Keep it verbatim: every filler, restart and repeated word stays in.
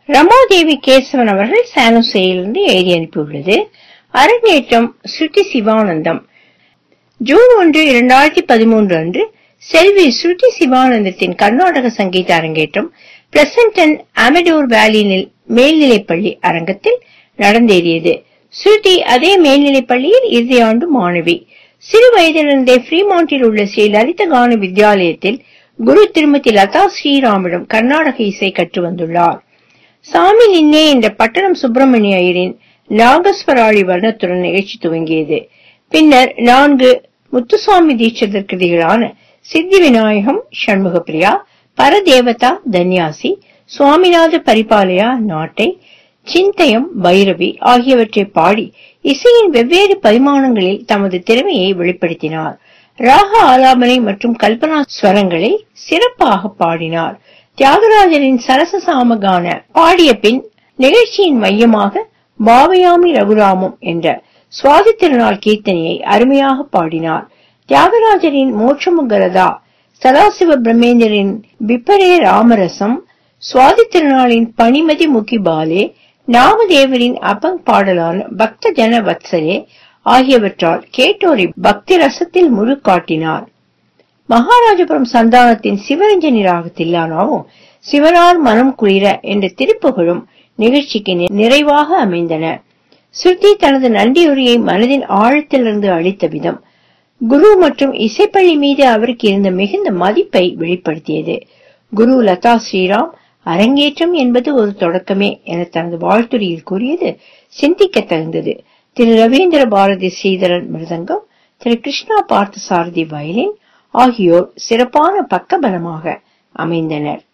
ரமாதேவி கேசவன் அவர்கள் சானோசேயிலிருந்து எழுதி அனுப்பியுள்ளது. அரங்கேற்றம் ஸ்ருதி சிவானந்தம். ஜூன் ஒன்று இரண்டாயிரத்தி பதிமூன்று அன்று செல்வி ஸ்ருதி சிவானந்தத்தின் கர்நாடக சங்கீத அரங்கேற்றம் பிளசன்டன் அமெடோர் வேலியில் மேல்நிலைப்பள்ளி அரங்கத்தில் நடந்தேறியது. ஸ்ருதி அதே மேல்நிலைப்பள்ளியில் இறுதி ஆண்டு மாணவி. சிறு வயதிலிருந்தே ஃப்ரீமாண்டில் உள்ள ஸ்ரீ லலித கான வித்யாலயத்தில் குரு திருமதி லதா ஸ்ரீராமிடம் கர்நாடக இசை கற்று வந்துள்ளார். சாமி நின்னே என்ற பட்டணம் சுப்பிரமணிய ஐயரின் நாகஸ்வராளி வர்ணத்துடன் நிகழ்ச்சி துவங்கியது. பின்னர் நான்கு முத்துசுவாமி தீட்சிதர் கிருதிகளான சித்தி விநாயகம், சண்முகப்பிரியா, பரதேவதா, தன்யாசி, சுவாமிநாத பரிபாலயா, நாட்டை, சிந்தயம், பைரவி ஆகியவற்றை பாடி இசையின் வெவ்வேறு பரிமாணங்களில் தமது திறமையை வெளிப்படுத்தினார். ராக ஆலாபனை மற்றும் கல்பனா ஸ்வரங்களை சிறப்பாக பாடினார். தியாகராஜரின் சரச சாமகான பாடிய பின் நிகழ்ச்சியின் மையமாக பாவயாமி ரகுராமம் என்ற சுவாதி திருநாள் கீர்த்தனையை அருமையாக பாடினார். தியாகராஜரின் மோட்சமுகரதா, சதாசிவ பிரம்மேந்திரின் பிப்பரே ராமரசம், சுவாதி திருநாளின் பனிமதி முகி பாலே, நாமதேவரின் அபங் பாடலான பக்த ஜன வத்சலே ஆகியவற்றால் கேட்டோரை பக்தி ரசத்தில் முழு காட்டினார். மகாராஜபுரம் சந்தானத்தின் சிவரஞ்சனி ராக தில்லானாவும் சிவனார் மனம் குளிர என்ற திருப்புகழும் நிகழ்ச்சிக்கு நிறைவாக அமைந்தன. ஸ்ருதி தனது நன்றியுரையை மனதின் ஆழத்திலிருந்து அளித்த விதம் குரு மற்றும் இசைப்பள்ளி மீது அவருக்கு இருந்த மிகுந்த மதிப்பை வெளிப்படுத்தியது. குரு லதா ஸ்ரீராம் அரங்கேற்றம் என்பது ஒரு தொடக்கமே என தனது வாழ்த்துறையில் கூறியது சிந்திக்க தகுந்தது. திரு ரவீந்திர பாரதி ஸ்ரீதரன் மிருதங்கம், திரு கிருஷ்ணா பார்த்தசாரதி வயலின் ஆகியோர் சிறப்பான பக்கபலமாக அமைந்தனர்.